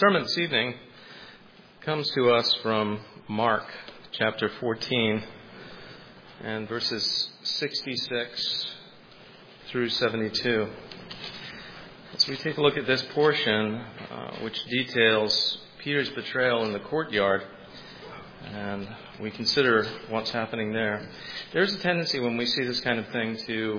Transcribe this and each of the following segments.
sermon this evening comes to us from Mark chapter 14 and verses 66 through 72. As we take a look at this portion, which details Peter's betrayal in the courtyard, and we consider what's happening there, there's a tendency when we see this kind of thing to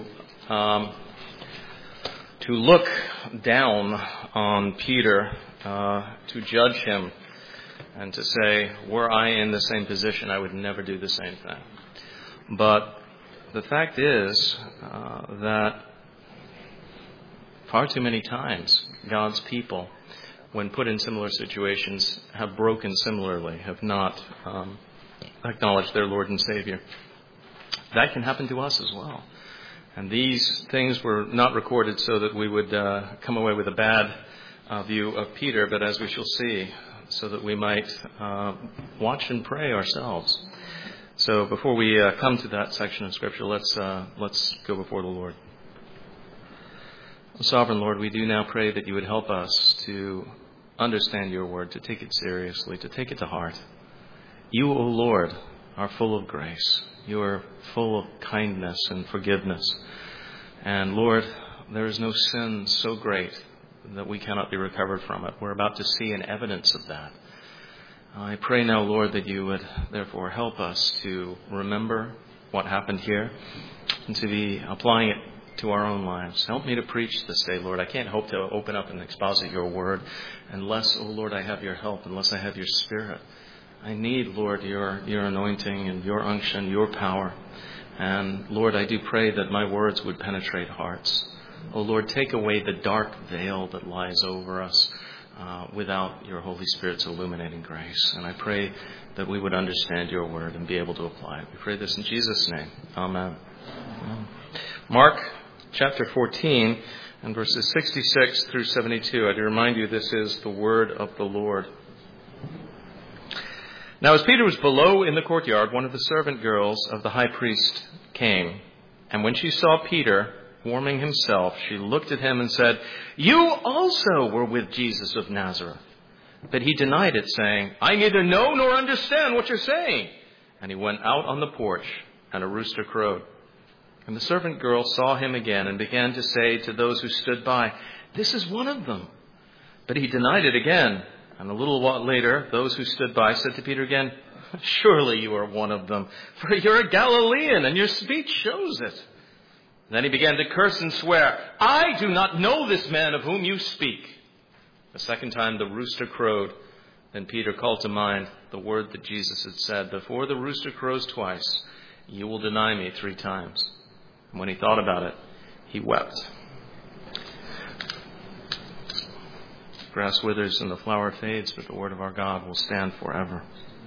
look down on Peter, to judge him, and to say, were I in the same position, I would never do the same thing. But the fact is that far too many times, God's people, when put in similar situations, have broken similarly, have not acknowledged their Lord and Savior. That can happen to us as well. And these things were not recorded so that we would come away with a bad view of Peter, but as we shall see, so that we might watch and pray ourselves. So before we come to that section of Scripture, let's go before the Lord. Sovereign Lord, we do now pray that you would help us to understand your word, to take it seriously, to take it to heart. You, O Lord, are full of grace. You are full of kindness and forgiveness. And Lord, there is no sin so great that we cannot be recovered from it. We're about to see an evidence of that. I pray now, Lord, that you would therefore help us to remember what happened here and to be applying it to our own lives. Help me to preach this day, Lord. I can't hope to open up and exposit your word unless, oh Lord, I have your help, unless I have your Spirit. I need, Lord, your anointing and your unction, your power. And Lord, I do pray that my words would penetrate hearts. Oh Lord, take away the dark veil that lies over us without your Holy Spirit's illuminating grace. And I pray that we would understand your word and be able to apply it. We pray this in Jesus' name. Amen. Mark chapter 14 and verses 66 through 72. I do remind you this is the word of the Lord. Now, as Peter was below in the courtyard, one of the servant girls of the high priest came. And when she saw Peter warming himself, she looked at him and said, "You also were with Jesus of Nazareth." But he denied it, saying, "I neither know nor understand what you're saying." And he went out on the porch, and a rooster crowed. And the servant girl saw him again and began to say to those who stood by, "This is one of them." But he denied it again. And a little while later, those who stood by said to Peter again, "Surely you are one of them, for you're a Galilean, and your speech shows it." Then he began to curse and swear, "I do not know this man of whom you speak." The second time the rooster crowed. Then Peter called to mind the word that Jesus had said, "Before the rooster crows twice, you will deny me 3 times." And when he thought about it, he wept. Grass withers and the flower fades, but the word of our God will stand forever.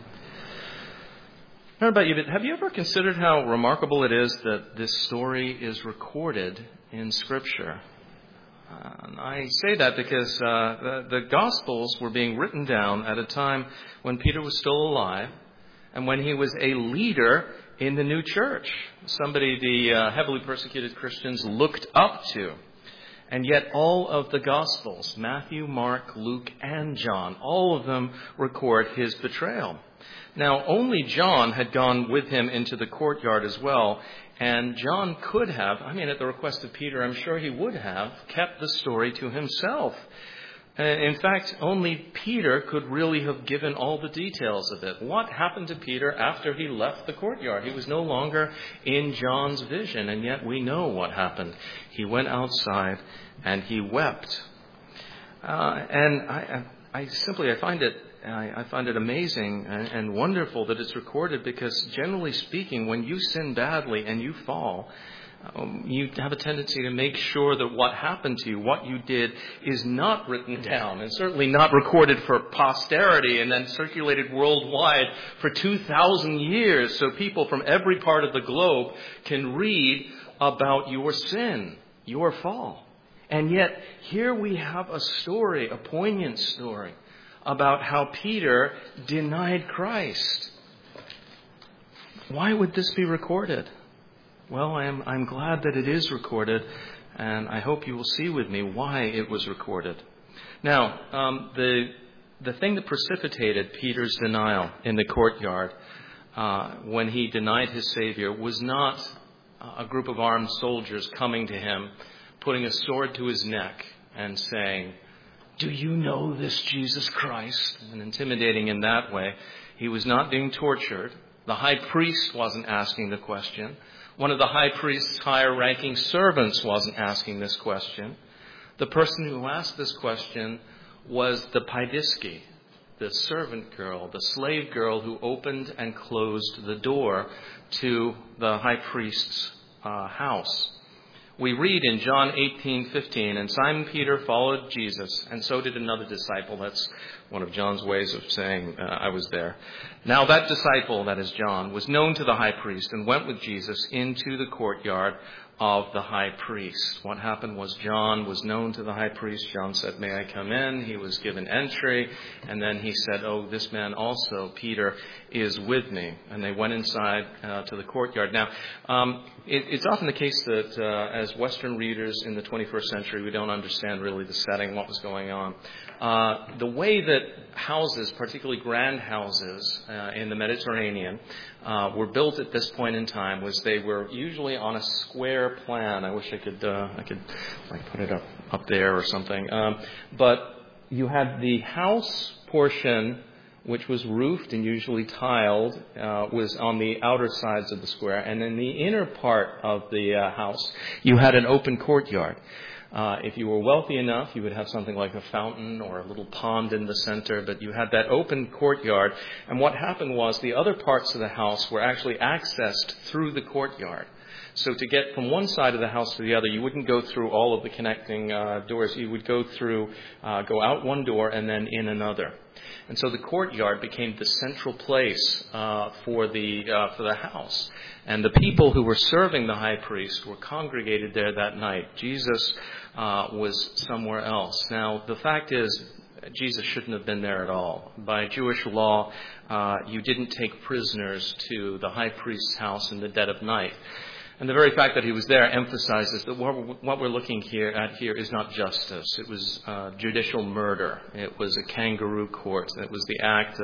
I don't know about you, but have you ever considered how remarkable it is that this story is recorded in Scripture? And I say that because the Gospels were being written down at a time when Peter was still alive and when he was a leader in the new church, somebody the heavily persecuted Christians looked up to. And yet all of the Gospels, Matthew, Mark, Luke, and John, all of them record his betrayal. Now, only John had gone with him into the courtyard as well, and John could have, at the request of Peter, I'm sure he would have, kept the story to himself. In fact, only Peter could really have given all the details of it. What happened to Peter after he left the courtyard? He was no longer in John's vision, and yet we know what happened. He went outside and he wept. And I find it amazing and wonderful that it's recorded, because generally speaking, when you sin badly and you fall, you have a tendency to make sure that what happened to you, what you did, is not written down and certainly not recorded for posterity and then circulated worldwide for 2,000 years so people from every part of the globe can read about your sin, your fall. And yet here we have a story, a poignant story, about how Peter denied Christ. Why would this be recorded? Well, I'm glad that it is recorded, and I hope you will see with me why it was recorded. Now, the the thing that precipitated Peter's denial in the courtyard when he denied his Savior was not a group of armed soldiers coming to him, putting a sword to his neck and saying, "Do you know this Jesus Christ?" and intimidating in that way. He was not being tortured. The high priest wasn't asking the question. One of the high priest's higher-ranking servants wasn't asking this question. The person who asked this question was the paidiski, the servant girl, the slave girl who opened and closed the door to the high priest's house. We read in John 18:15, "And Simon Peter followed Jesus, and so did another disciple." That's one of John's ways of saying, I was there. "Now that disciple," that is John, "was known to the high priest and went with Jesus into the courtyard of the high priest." What happened was John was known to the high priest. John said, "May I come in?" He was given entry. And then he said, "Oh, this man also, Peter, is with me." And they went inside to the courtyard. Now, it's often the case that as Western readers in the 21st century, we don't understand really the setting, what was going on. The way that houses, particularly grand houses in the Mediterranean, were built at this point in time was they were usually on a square plan. I wish I could like put it up there or something. But you had the house portion, which was roofed and usually tiled, was on the outer sides of the square. And in the inner part of the house, you had an open courtyard. If you were wealthy enough, you would have something like a fountain or a little pond in the center, but you had that open courtyard. And what happened was the other parts of the house were actually accessed through the courtyard. So to get from one side of the house to the other, you wouldn't go through all of the connecting doors. You would go out one door and then in another. And so the courtyard became the central place for the house. And the people who were serving the high priest were congregated there that night. Jesus was somewhere else. Now, the fact is, Jesus shouldn't have been there at all. By Jewish law, you didn't take prisoners to the high priest's house in the dead of night. And the very fact that he was there emphasizes that what we're looking at here is not justice. It was judicial murder. It was a kangaroo court. It was the act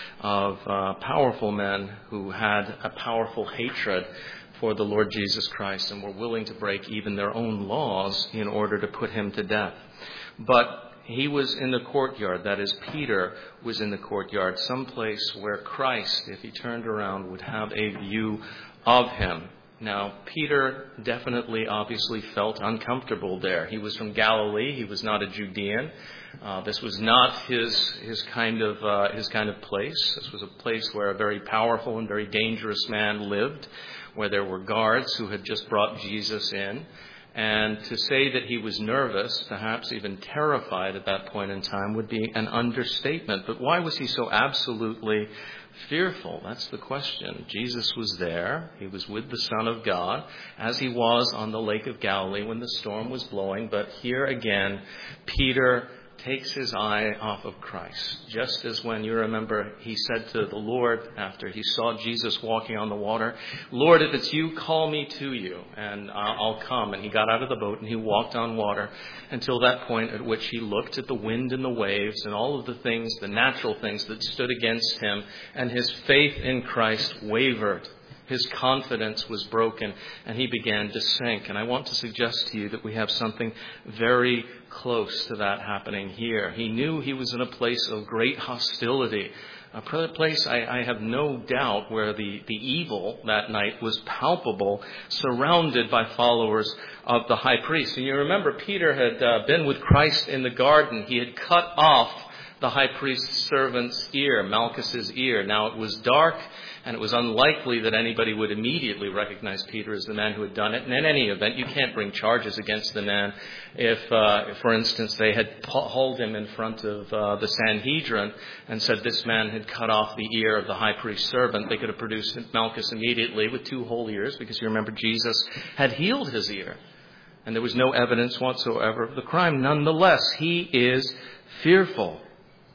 of powerful men who had a powerful hatred for the Lord Jesus Christ and were willing to break even their own laws in order to put him to death. But he was in the courtyard. That is, Peter was in the courtyard, someplace where Christ, if he turned around, would have a view of him. Now, Peter definitely, obviously felt uncomfortable there. He was from Galilee. He was not a Judean. This was not his kind of place. This was a place where a very powerful and very dangerous man lived, where there were guards who had just brought Jesus in. And to say that he was nervous, perhaps even terrified at that point in time, would be an understatement. But why was he so absolutely fearful? That's the question. Jesus was there. He was with the Son of God, as he was on the Lake of Galilee when the storm was blowing. But here again, Peter takes his eye off of Christ. Just as when you remember he said to the Lord after he saw Jesus walking on the water, "Lord, if it's you, call me to you and I'll come." And he got out of the boat and he walked on water until that point at which he looked at the wind and the waves and all of the things, the natural things that stood against him, and his faith in Christ wavered. His confidence was broken and he began to sink. And I want to suggest to you that we have something very close to that happening here. He knew he was in a place of great hostility, a place, I have no doubt, where the evil that night was palpable, surrounded by followers of the high priest. And you remember Peter had been with Christ in the garden. He had cut off the high priest's servant's ear, Malchus's ear. Now it was dark, and it was unlikely that anybody would immediately recognize Peter as the man who had done it. And in any event, you can't bring charges against the man if for instance, they had hauled him in front of the Sanhedrin and said this man had cut off the ear of the high priest's servant. They could have produced Malchus immediately with 2 whole ears, because you remember Jesus had healed his ear. And there was no evidence whatsoever of the crime. Nonetheless, he is fearful.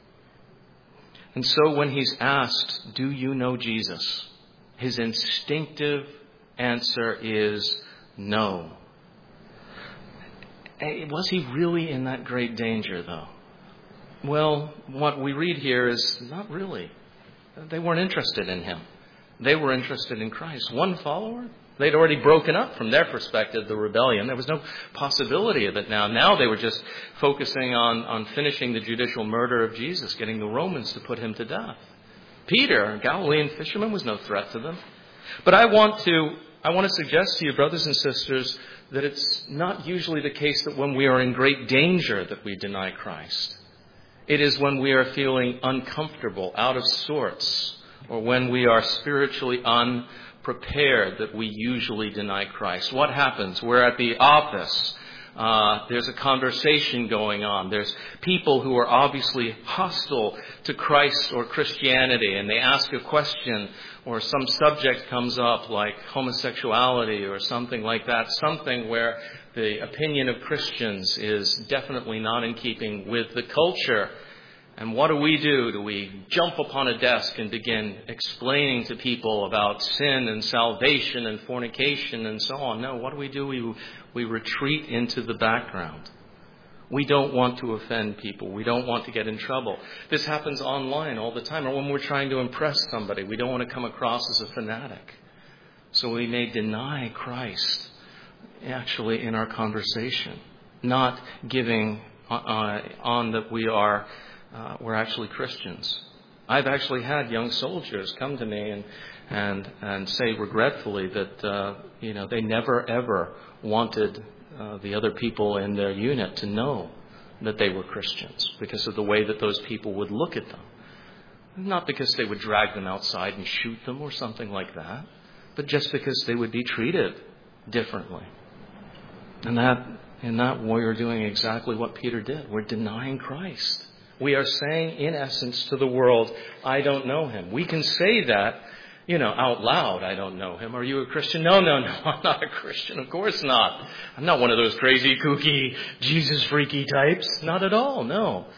And so when he's asked, "Do you know Jesus?" his instinctive answer is no. Was he really in that great danger, though? Well, what we read here is not really. They weren't interested in him. They were interested in Christ. One follower? They'd already broken up from their perspective, the rebellion. There was no possibility of it now. Now they were just focusing on finishing the judicial murder of Jesus, getting the Romans to put him to death. Peter, a Galilean fisherman, was no threat to them. But I want to suggest to you, brothers and sisters, that it's not usually the case that when we are in great danger that we deny Christ. It is when we are feeling uncomfortable, out of sorts, or when we are spiritually unprepared that we usually deny Christ. What happens? We're at the office. There's a conversation going on. There's people who are obviously hostile to Christ or Christianity, and they ask a question, or some subject comes up like homosexuality or something like that, something where the opinion of Christians is definitely not in keeping with the culture. And what do? Do we jump upon a desk and begin explaining to people about sin and salvation and fornication and so on? No, what do? We retreat into the background. We don't want to offend people. We don't want to get in trouble. This happens online all the time. Or when we're trying to impress somebody, we don't want to come across as a fanatic. So we may deny Christ actually in our conversation, not giving on that we're actually Christians. I've actually had young soldiers come to me and say regretfully that they never ever wanted the other people in their unit to know that they were Christians because of the way that those people would look at them. Not because they would drag them outside and shoot them or something like that, but just because they would be treated differently. And in that we are doing exactly what Peter did. We're denying Christ. We are saying, in essence, to the world, I don't know him. We can say that, out loud, I don't know him. Are you a Christian? No, I'm not a Christian. Of course not. I'm not one of those crazy, kooky, Jesus-freaky types. Not at all, no.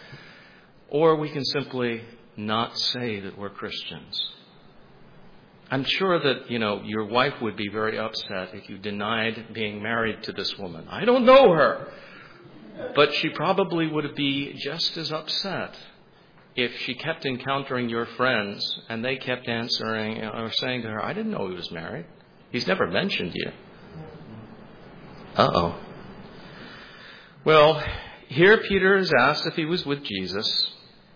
Or we can simply not say that we're Christians. I'm sure that, your wife would be very upset if you denied being married to this woman. I don't know her. But she probably would be just as upset if she kept encountering your friends and they kept answering or saying to her, I didn't know he was married. He's never mentioned you. Uh-oh. Well, here Peter is asked if he was with Jesus,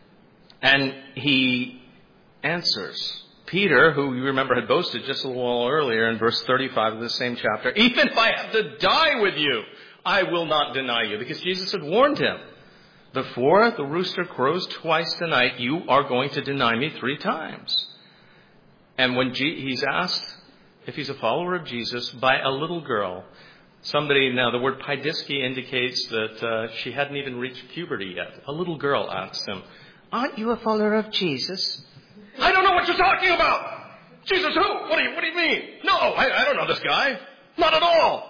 and he answers. Peter, who you remember had boasted just a little while earlier in verse 35 of the same chapter, even if I have to die with you, I will not deny you. Because Jesus had warned him, before the rooster crows twice tonight, you are going to deny me 3 times. And when he's asked if he's a follower of Jesus by a little girl, now the word paidiski indicates that she hadn't even reached puberty yet. A little girl asks him, aren't you a follower of Jesus? I don't know what you're talking about. Jesus who? What do you mean? No, I don't know this guy. Not at all.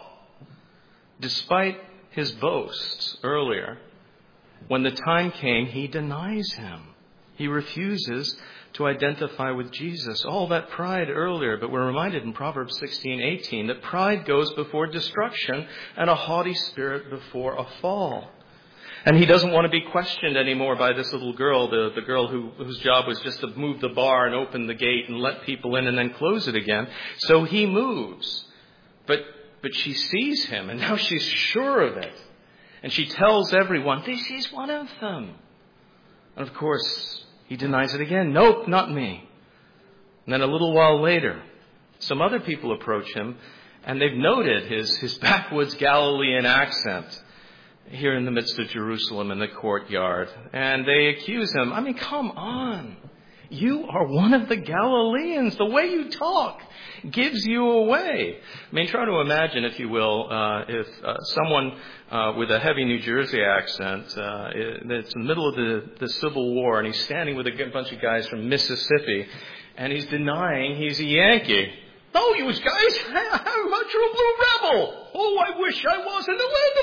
Despite his boasts earlier, when the time came, he denies him. He refuses to identify with Jesus. All that pride earlier, but we're reminded in Proverbs 16:18 that pride goes before destruction and a haughty spirit before a fall. And he doesn't want to be questioned anymore by this little girl, the girl whose job was just to move the bar and open the gate and let people in and then close it again. So he moves. But she sees him, and now she's sure of it. And she tells everyone, this is one of them. And of course, he denies it again. Nope, not me. And then a little while later, some other people approach him, and they've noted his backwoods Galilean accent here in the midst of Jerusalem in the courtyard. And they accuse him. I mean, come on. You are one of the Galileans. The way you talk gives you away. I mean, try to imagine, if you will, if someone with a heavy New Jersey accent, it's in the middle of the Civil War, and he's standing with a bunch of guys from Mississippi, and he's denying he's a Yankee. Oh, you guys, how about you're a blue rebel? Oh, I wish I was in the land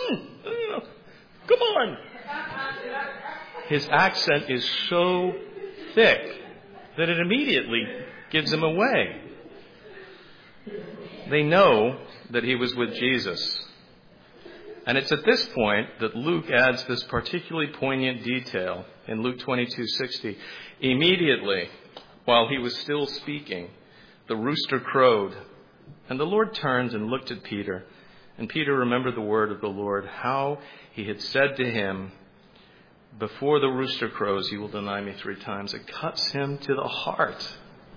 of cotton. Come on. His accent is so thick that it immediately gives him away. They know that he was with Jesus. And it's at this point that Luke adds this particularly poignant detail in Luke 22:60. Immediately, while he was still speaking, the rooster crowed, and the Lord turned and looked at Peter. And Peter remembered the word of the Lord, how he had said to him, before the rooster crows, you will deny me 3 times. It cuts him to the heart.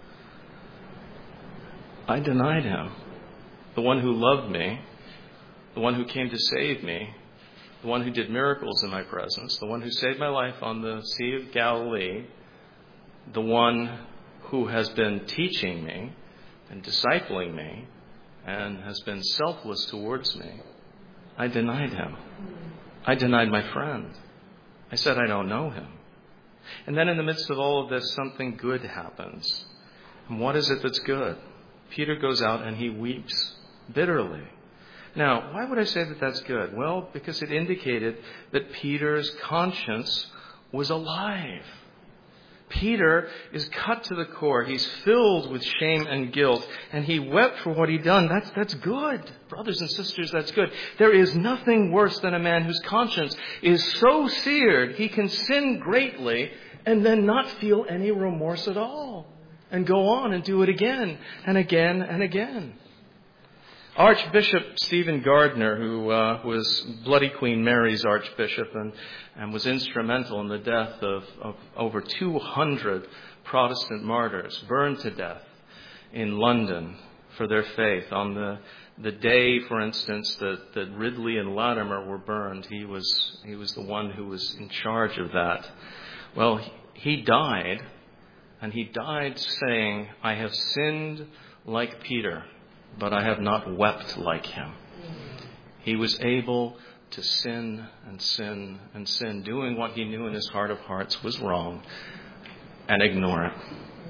I denied him. The one who loved me, the one who came to save me, the one who did miracles in my presence, the one who saved my life on the Sea of Galilee, the one who has been teaching me and discipling me and has been selfless towards me. I denied him. I denied my friend. I said I don't know him. And then in the midst of all of this, something good happens. And what is it that's good? Peter goes out and he weeps bitterly. Now, why would I say that that's good? Well, because it indicated that Peter's conscience was alive. Peter is cut to the core. He's filled with shame and guilt, and he wept for what he'd done. That's good. Brothers and sisters, that's good. There is nothing worse than a man whose conscience is so seared he can sin greatly and then not feel any remorse at all and go on and do it again and again and again. Archbishop Stephen Gardner, who was Bloody Queen Mary's Archbishop and was instrumental in the death of over 200 Protestant martyrs, burned to death in London for their faith. On the day, for instance, that Ridley and Latimer were burned, he was the one who was in charge of that. Well, he died, and he died saying, I have sinned like Peter, but I have not wept like him. He was able to sin and sin and sin, doing what he knew in his heart of hearts was wrong, and ignore it.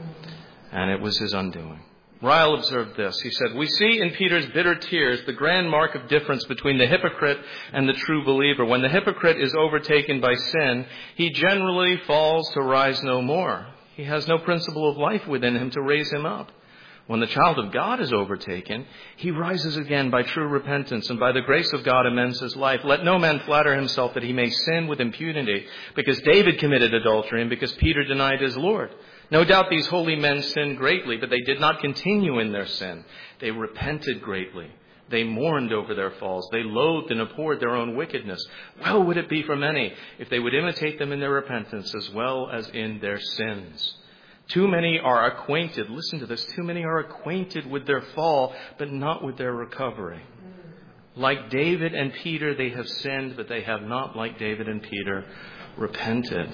And it was his undoing. Ryle observed this. He said, we see in Peter's bitter tears the grand mark of difference between the hypocrite and the true believer. When the hypocrite is overtaken by sin, he generally falls to rise no more. He has no principle of life within him to raise him up. When the child of God is overtaken, he rises again by true repentance, and by the grace of God amends his life. Let no man flatter himself that he may sin with impunity, because David committed adultery and because Peter denied his Lord. No doubt these holy men sinned greatly, but they did not continue in their sin. They repented greatly. They mourned over their falls. They loathed and abhorred their own wickedness. Well would it be for many if they would imitate them in their repentance as well as in their sins. Too many are acquainted, listen to this, too many are acquainted with their fall, but not with their recovery. Like David and Peter, they have sinned, but they have not, like David and Peter, repented.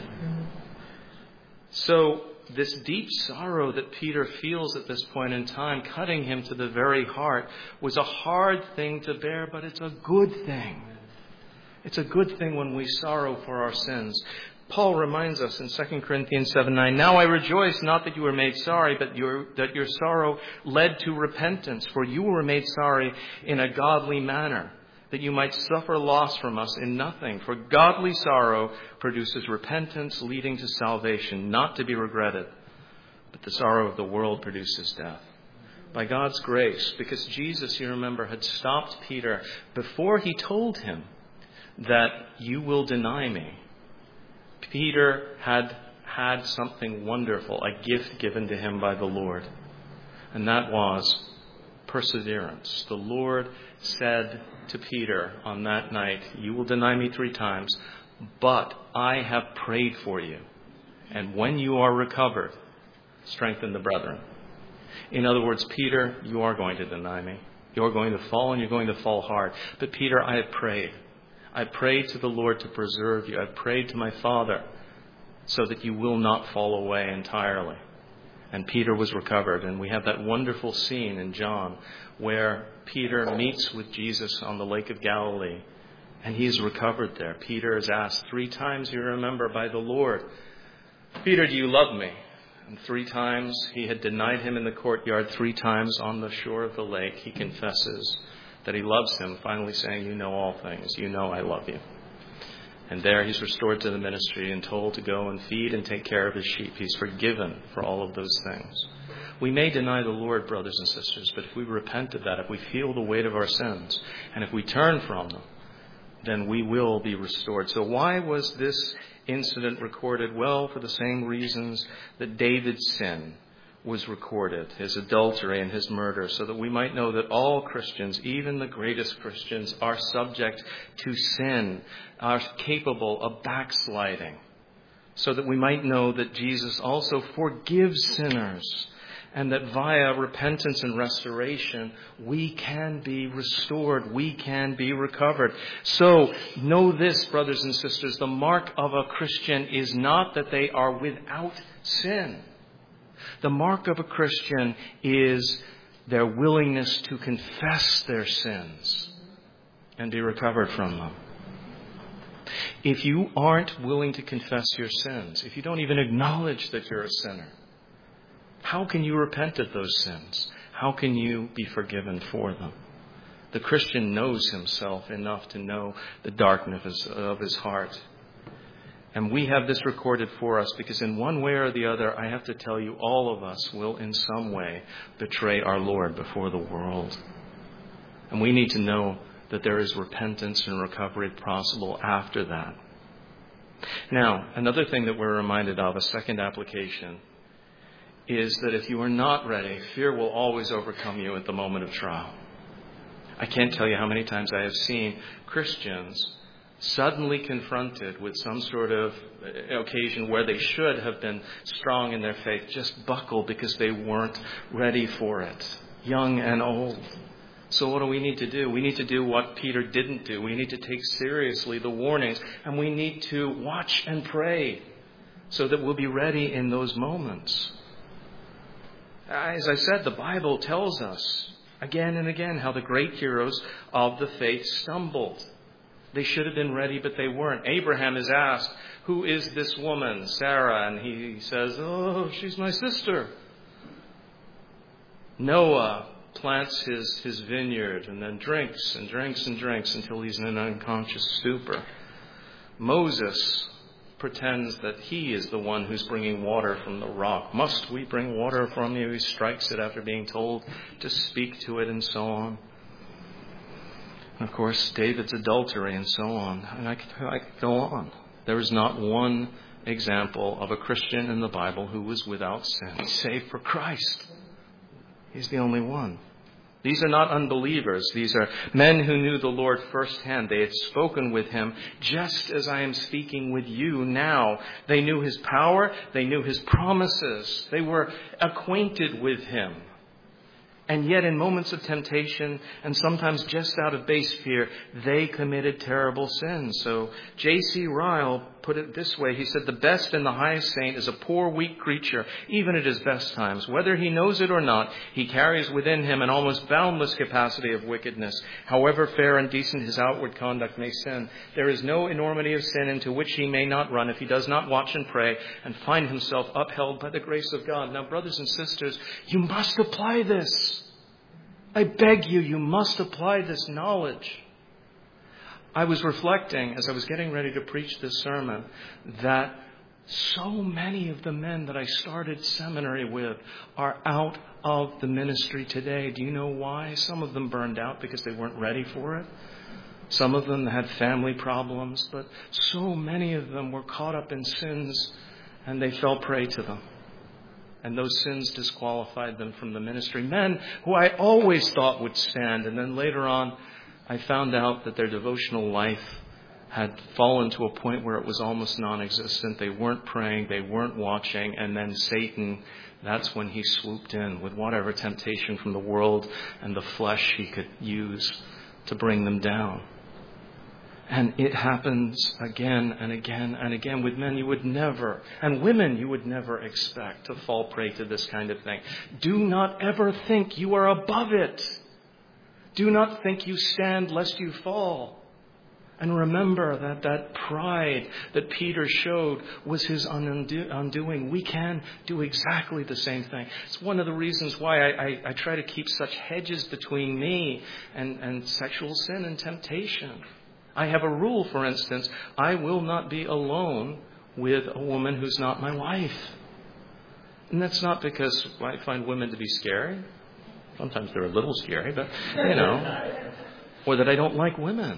So this deep sorrow that Peter feels at this point in time, cutting him to the very heart, was a hard thing to bear, but it's a good thing. It's a good thing when we sorrow for our sins. Paul reminds us in 2 Corinthians 7:9, now I rejoice not that you were made sorry, but that your sorrow led to repentance. For you were made sorry in a godly manner, that you might suffer loss from us in nothing. For godly sorrow produces repentance leading to salvation, not to be regretted. But the sorrow of the world produces death. By God's grace, because Jesus, you remember, had stopped Peter before he told him that you will deny me. Peter had something wonderful, a gift given to him by the Lord. And that was perseverance. The Lord said to Peter on that night, you will deny me 3 times, but I have prayed for you. And when you are recovered, strengthen the brethren. In other words, Peter, you are going to deny me. You're going to fall, and you're going to fall hard. But Peter, I have prayed. I prayed to the Lord to preserve you. I prayed to my Father so that you will not fall away entirely. And Peter was recovered. And we have that wonderful scene in John where Peter meets with Jesus on the Lake of Galilee. And he's recovered there. Peter is asked 3 times, you remember, by the Lord, Peter, do you love me? And 3 times he had denied him in the courtyard. 3 times on the shore of the lake he confesses that he loves him, finally saying, you know all things. You know I love you. And there he's restored to the ministry and told to go and feed and take care of his sheep. He's forgiven for all of those things. We may deny the Lord, brothers and sisters, but if we repent of that, if we feel the weight of our sins, and if we turn from them, then we will be restored. So why was this incident recorded? Well, for the same reasons that David's sin was recorded, his adultery and his murder, so that we might know that all Christians, even the greatest Christians, are subject to sin, are capable of backsliding, so that we might know that Jesus also forgives sinners, and that via repentance and restoration, we can be restored, we can be recovered. So, know this, brothers and sisters, the mark of a Christian is not that they are without sin. The mark of a Christian is their willingness to confess their sins and be recovered from them. If you aren't willing to confess your sins, if you don't even acknowledge that you're a sinner, how can you repent of those sins? How can you be forgiven for them? The Christian knows himself enough to know the darkness of his heart. And we have this recorded for us because in one way or the other, I have to tell you, all of us will in some way betray our Lord before the world. And we need to know that there is repentance and recovery possible after that. Now, another thing that we're reminded of, a second application, is that if you are not ready, fear will always overcome you at the moment of trial. I can't tell you how many times I have seen Christians suddenly confronted with some sort of occasion where they should have been strong in their faith, just buckle because they weren't ready for it, young and old. So what do we need to do? We need to do what Peter didn't do. We need to take seriously the warnings, and we need to watch and pray so that we'll be ready in those moments. As I said, the Bible tells us again and again how the great heroes of the faith stumbled. They should have been ready, but they weren't. Abraham is asked, "Who is this woman, Sarah?" And he says, "Oh, she's my sister." Noah plants his vineyard and then drinks and drinks and drinks until he's in an unconscious stupor. Moses pretends that he is the one who's bringing water from the rock. "Must we bring water from you?" He strikes it after being told to speak to it, and so on. And of course, David's adultery and so on. And I could go on. There is not one example of a Christian in the Bible who was without sin, save for Christ. He's the only one. These are not unbelievers. These are men who knew the Lord firsthand. They had spoken with him just as I am speaking with you now. They knew his power. They knew his promises. They were acquainted with him. And yet in moments of temptation, and sometimes just out of base fear, they committed terrible sins. So J.C. Ryle put it this way. He said, "The best and the highest saint is a poor, weak creature, even at his best times. Whether he knows it or not, he carries within him an almost boundless capacity of wickedness. However fair and decent his outward conduct may sin, there is no enormity of sin into which he may not run if he does not watch and pray and find himself upheld by the grace of God." Now, brothers and sisters, you must apply this. I beg you, you must apply this knowledge. I was reflecting as I was getting ready to preach this sermon that so many of the men that I started seminary with are out of the ministry today. Do you know why? Some of them burned out because they weren't ready for it. Some of them had family problems, but so many of them were caught up in sins and they fell prey to them. And those sins disqualified them from the ministry. Men who I always thought would stand. And then later on, I found out that their devotional life had fallen to a point where it was almost non-existent. They weren't praying. They weren't watching. And then Satan, that's when he swooped in with whatever temptation from the world and the flesh he could use to bring them down. And it happens again and again and again with men you would never, and women you would never expect to fall prey to this kind of thing. Do not ever think you are above it. Do not think you stand lest you fall. And remember that pride that Peter showed was his undoing. We can do exactly the same thing. It's one of the reasons why I try to keep such hedges between me and sexual sin and temptation. I have a rule, for instance, I will not be alone with a woman who's not my wife. And that's not because I find women to be scary. Sometimes they're a little scary, but, or that I don't like women.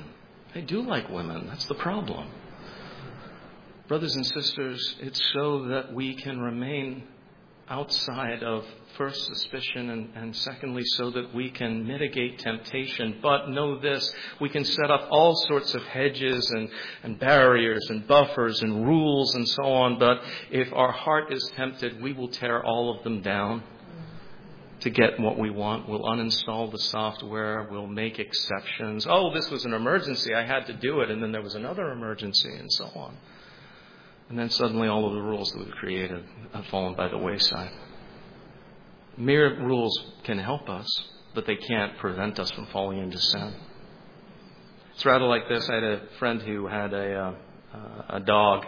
I do like women. That's the problem. Brothers and sisters, it's so that we can remain outside of first suspicion and secondly so that we can mitigate temptation. But know this, we can set up all sorts of hedges and barriers and buffers and rules and so on. But if our heart is tempted, we will tear all of them down to get what we want. We'll uninstall the software. We'll make exceptions. Oh, this was an emergency. I had to do it. And then there was another emergency and so on. And then suddenly all of the rules that we've created have fallen by the wayside. Mere rules can help us, but they can't prevent us from falling into sin. It's rather like this. I had a friend who had a dog.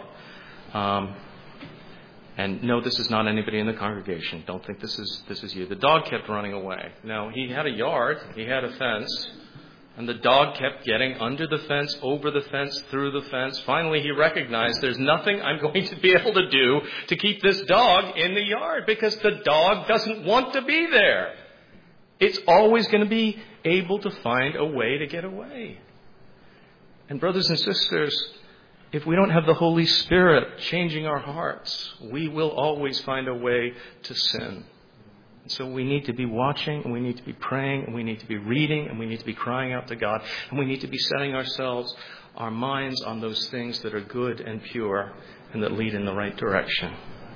And no, this is not anybody in the congregation. Don't think this is you. The dog kept running away. Now, he had a yard. He had a fence. And the dog kept getting under the fence, over the fence, through the fence. Finally, he recognized there's nothing I'm going to be able to do to keep this dog in the yard because the dog doesn't want to be there. It's always going to be able to find a way to get away. And brothers and sisters, if we don't have the Holy Spirit changing our hearts, we will always find a way to sin. So we need to be watching, and we need to be praying, and we need to be reading, and we need to be crying out to God, and we need to be setting our minds on those things that are good and pure and that lead in the right direction.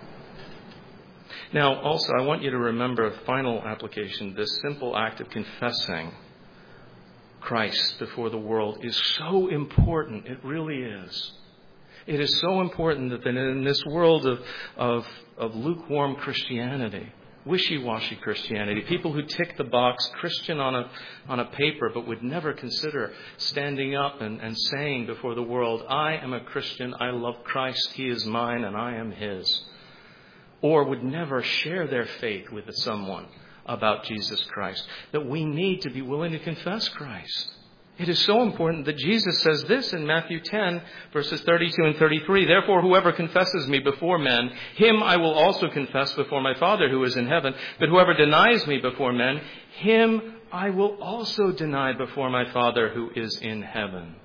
Now, also, I want you to remember a final application. This simple act of confessing Christ before the world is so important. It really is. It is so important that in this world of lukewarm Christianity, wishy-washy Christianity, people who tick the box Christian on a paper but would never consider standing up and saying before the world, I am a Christian, I love Christ, He is mine and I am His. Or would never share their faith with someone about Jesus Christ. That we need to be willing to confess Christ. It is so important that Jesus says this in Matthew 10, verses 32 and 33. Therefore, whoever confesses me before men, him I will also confess before my Father who is in heaven. But whoever denies me before men, him I will also deny before my Father who is in heaven.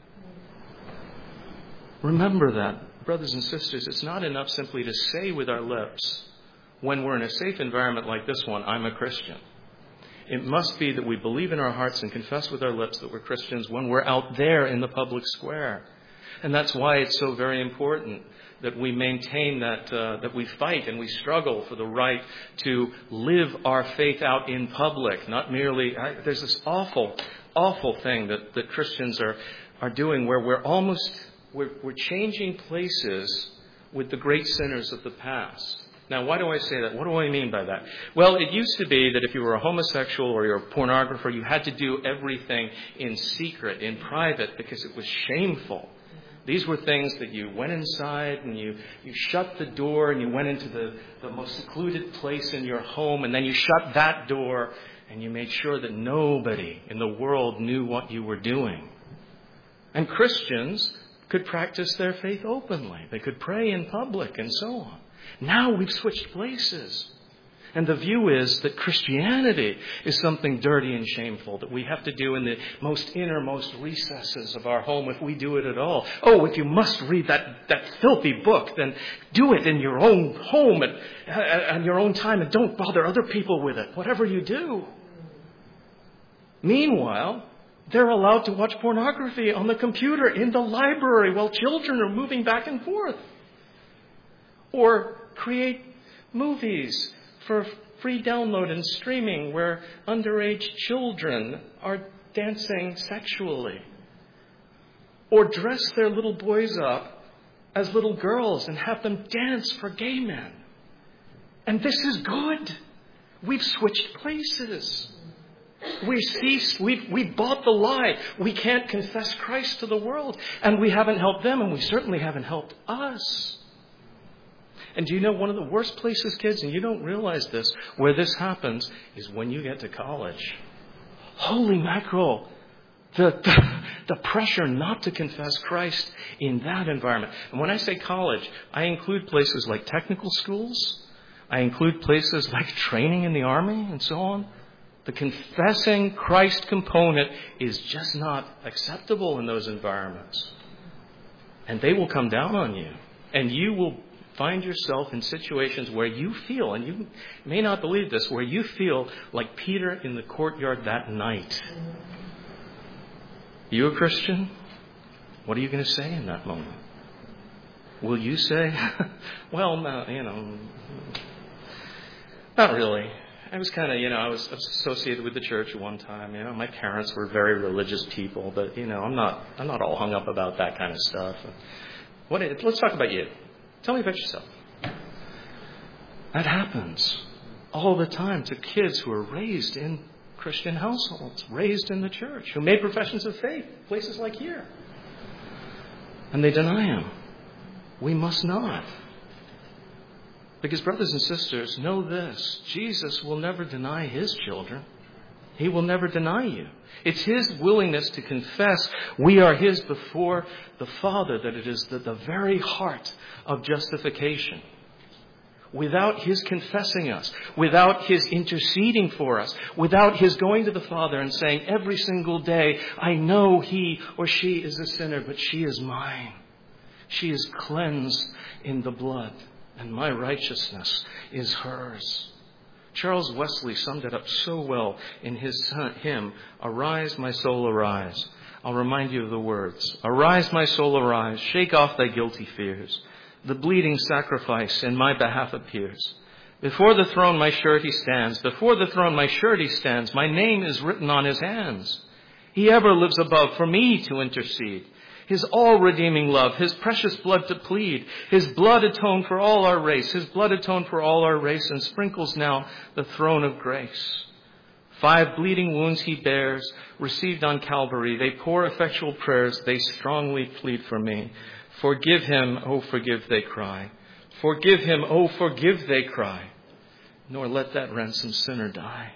Remember that, brothers and sisters. It's not enough simply to say with our lips, when we're in a safe environment like this one, I'm a Christian. It must be that we believe in our hearts and confess with our lips that we're Christians when we're out there in the public square. And that's why it's so very important that we maintain that we fight and we struggle for the right to live our faith out in public, not merely... There's this awful thing that Christians are doing where we're changing places with the great sinners of the past. Now, why do I say that? What do I mean by that? Well, it used to be that if you were a homosexual or you're a pornographer, you had to do everything in secret, in private, because it was shameful. These were things that you went inside and you shut the door and you went into the most secluded place in your home, and then you shut that door and you made sure that nobody in the world knew what you were doing. And Christians could practice their faith openly. They could pray in public and so on. Now we've switched places. And the view is that Christianity is something dirty and shameful that we have to do in the most innermost recesses of our home if we do it at all. Oh, if you must read that filthy book, then do it in your own home and your own time, and don't bother other people with it, whatever you do. Meanwhile, they're allowed to watch pornography on the computer in the library while children are moving back and forth. Or create movies for free download and streaming where underage children are dancing sexually. Or dress their little boys up as little girls and have them dance for gay men. And this is good. We've switched places. We've bought the lie. We can't confess Christ to the world. And we haven't helped them, and we certainly haven't helped us. And do you know one of the worst places, kids, and you don't realize this, where this happens is when you get to college. Holy mackerel. The pressure not to confess Christ in that environment. And when I say college, I include places like technical schools. I include places like training in the army and so on. The confessing Christ component is just not acceptable in those environments. And they will come down on you. And you will find yourself in situations where you feel, and you may not believe this, where you feel like Peter in the courtyard that night. You a Christian? What are you going to say in that moment? Will you say, well, no, not really. I was kind of, I was associated with the church at one time. My parents were very religious people, but I'm not all hung up about that kind of stuff. Let's talk about you. Tell me about yourself. That happens all the time to kids who are raised in Christian households, raised in the church, who made professions of faith, places like here. And they deny Him. We must not. Because brothers and sisters, know this. Jesus will never deny His children. He will never deny you. It's His willingness to confess we are His before the Father that it is the very heart of justification. Without His confessing us, without His interceding for us, without His going to the Father and saying every single day, I know he or she is a sinner, but she is mine. She is cleansed in the blood, and my righteousness is hers. Charles Wesley summed it up so well in his hymn, Arise, my soul, arise. I'll remind you of the words. Arise, my soul, arise. Shake off thy guilty fears. The bleeding sacrifice in my behalf appears. Before the throne my surety stands. Before the throne my surety stands. My name is written on His hands. He ever lives above for me to intercede. His all-redeeming love, His precious blood to plead. His blood atoned for all our race. His blood atoned for all our race and sprinkles now the throne of grace. 5 bleeding wounds He bears, received on Calvary. They pour effectual prayers. They strongly plead for me. Forgive him, oh forgive, they cry. Forgive him, oh forgive, they cry. Nor let that ransomed sinner die.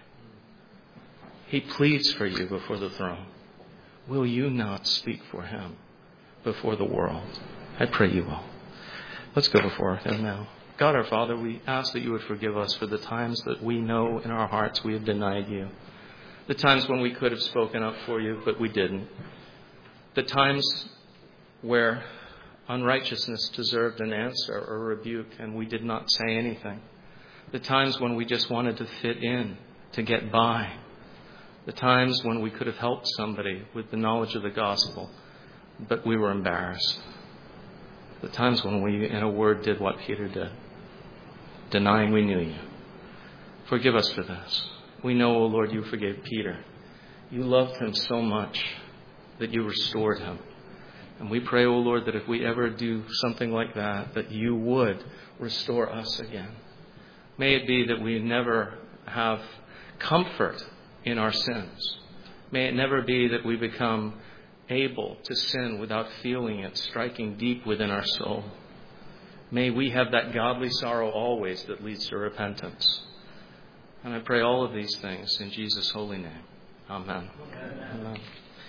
He pleads for you before the throne. Will you not speak for Him before the world? I pray you will. Let's go before Him now. God our Father, we ask that you would forgive us for the times that we know in our hearts we have denied you. The times when we could have spoken up for you, but we didn't. The times where unrighteousness deserved an answer or a rebuke and we did not say anything. The times when we just wanted to fit in, to get by. The times when we could have helped somebody with the knowledge of the gospel, but we were embarrassed. The times when we, in a word, did what Peter did, denying we knew you. Forgive us for this. We know, O Lord, you forgave Peter. You loved him so much that you restored him. And we pray, O Lord, that if we ever do something like that, that you would restore us again. May it be that we never have comfort in our sins. May it never be that we become able to sin without feeling it striking deep within our soul. May we have that godly sorrow always that leads to repentance. And I pray all of these things in Jesus' holy name. Amen. Amen.